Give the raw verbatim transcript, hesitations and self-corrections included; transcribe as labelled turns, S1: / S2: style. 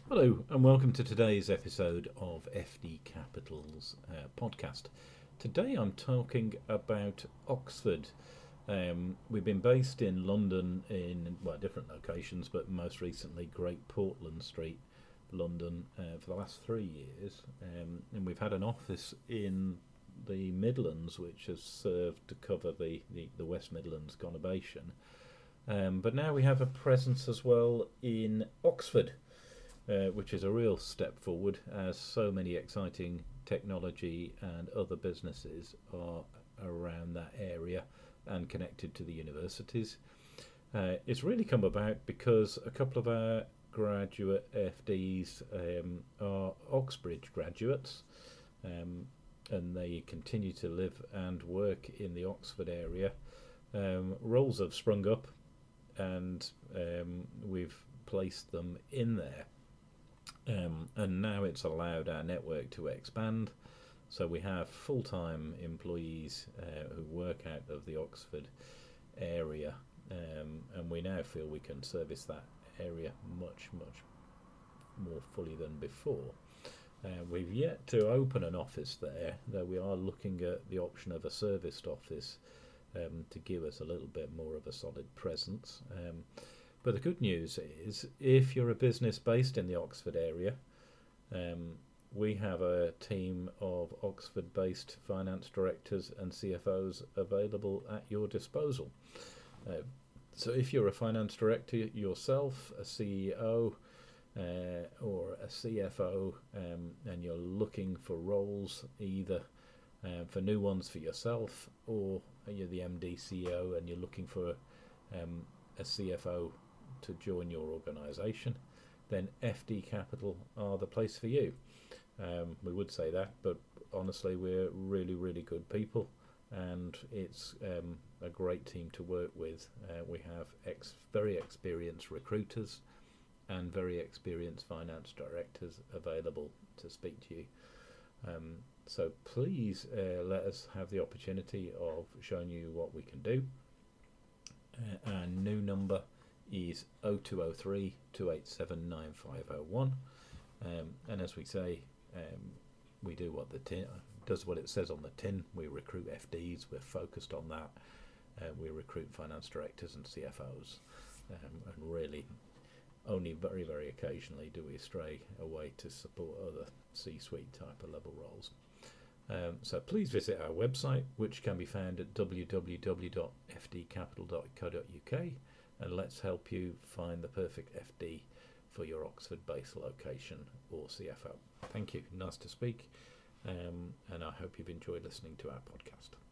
S1: Hello, and welcome to today's episode of F D Capital's uh, podcast. Today I'm talking about Oxford. Um, we've been based in London in well different locations, but most recently Great Portland Street, London, uh, for the last three years, um, and we've had an office in the Midlands, which has served to cover the, the, the West Midlands conurbation. Um, but now we have a presence as well in Oxford, uh, which is a real step forward, as so many exciting technology and other businesses are around that area and connected to the universities. Uh, it's really come about because a couple of our graduate F Ds um, are Oxbridge graduates, um, and they continue to live and work in the Oxford area. Um, roles have sprung up, and um, we've placed them in there. Um, and now it's allowed our network to expand. So we have full-time employees uh, who work out of the Oxford area, um, and we now feel we can service that area much, much more fully than before. Uh, we've yet to open an office there, though we are looking at the option of a serviced office um, to give us a little bit more of a solid presence. Um, But the good news is, if you're a business based in the Oxford area, um, we have a team of Oxford-based finance directors and C F Os available at your disposal. Uh, so if you're a finance director yourself, a C E O, uh, or a C F O, um, and you're looking for roles, either uh, for new ones for yourself, or you're the M D C E O and you're looking for um, a C F O to join your organisation, then F D Capital are the place for you. Um, we would say that, but honestly, we're really, really good people, and it's um, a great team to work with. Uh, we have ex- very experienced recruiters and very experienced finance directors available to speak to you. Um, so please uh, let us have the opportunity of showing you what we can do. Uh, our new number is oh two oh three, two eight seven, nine five oh one, um, and as we say, um, we do what the tin does what it says on the tin. We recruit F Ds, we're focused on that. Uh, we recruit finance directors and C F Os, um, and really only very very occasionally do we stray away to support other C-suite type of level roles. Um, so please visit our website, which can be found at w w w dot f d capital dot co dot u k, and let's help you find the perfect F D for your Oxford-based location or C F O. Thank you. Nice to speak, um, and I hope you've enjoyed listening to our podcast.